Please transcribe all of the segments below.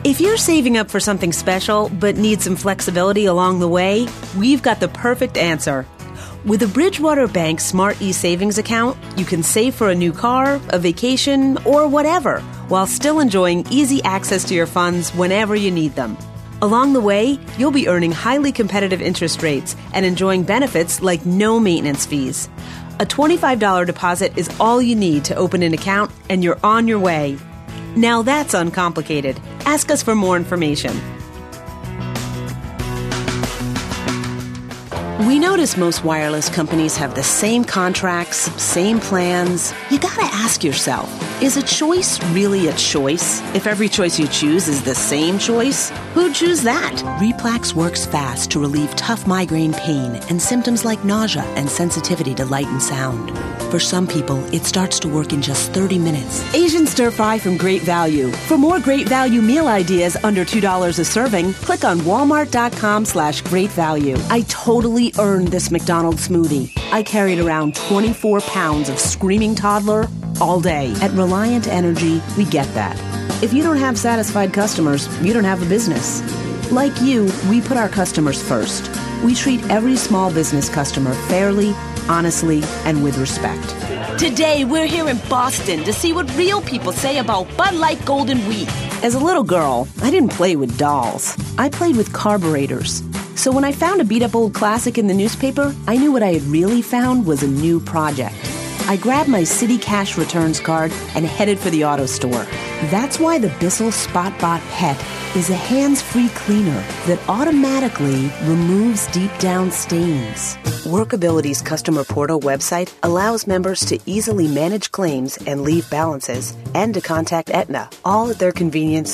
If you're saving up for something special but need some flexibility along the way, we've got the perfect answer. With a Bridgewater Bank Smart e-Savings account, you can save for a new car, a vacation, or whatever, while still enjoying easy access to your funds whenever you need them. Along the way, you'll be earning highly competitive interest rates and enjoying benefits like no maintenance fees. A $25 deposit is all you need to open an account, and you're on your way. Now that's uncomplicated. Ask us for more information. We notice most wireless companies have the same contracts, same plans. You gotta ask yourself, is a choice really a choice? If every choice you choose is the same choice, who'd choose that? Replax works fast to relieve tough migraine pain and symptoms like nausea and sensitivity to light and sound. For some people, it starts to work in just 30 minutes. Asian Stir Fry from Great Value. For more Great Value meal ideas under $2 a serving, click on walmart.com/great value. I totally earned this McDonald's smoothie. I carried around 24 pounds of screaming toddler all day. At Reliant Energy, we get that. If you don't have satisfied customers, you don't have a business. Like you, we put our customers first. We treat every small business customer fairly, honestly, and with respect. Today, we're here in Boston to see what real people say about Bud Light Golden Wheat. As a little girl, I didn't play with dolls. I played with carburetors. So when I found a beat-up old classic in the newspaper, I knew what I had really found was a new project. I grabbed my City Cash returns card and headed for the auto store. That's why the Bissell SpotBot Pet is a hands-free cleaner that automatically removes deep-down stains. Workability's customer portal website allows members to easily manage claims and leave balances, and to contact Aetna, all at their convenience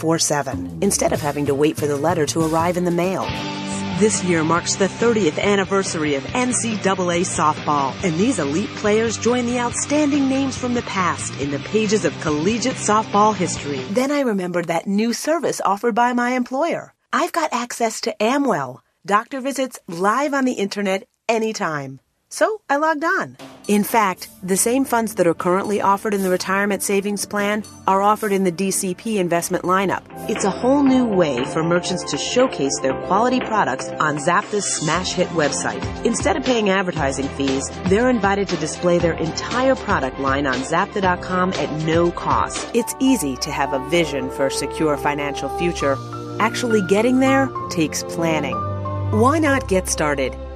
24/7, instead of having to wait for the letter to arrive in the mail. This year marks the 30th anniversary of NCAA softball, and these elite players join the outstanding names from the past in the pages of collegiate softball history. Then I remembered that new service offered by my employer. I've got access to Amwell, doctor visits live on the internet anytime. So I logged on. In fact, the same funds that are currently offered in the retirement savings plan are offered in the DCP investment lineup. It's a whole new way for merchants to showcase their quality products on Zapta's smash hit website. Instead of paying advertising fees, they're invited to display their entire product line on Zapta.com at no cost. It's easy to have a vision for a secure financial future. Actually getting there takes planning. Why not get started?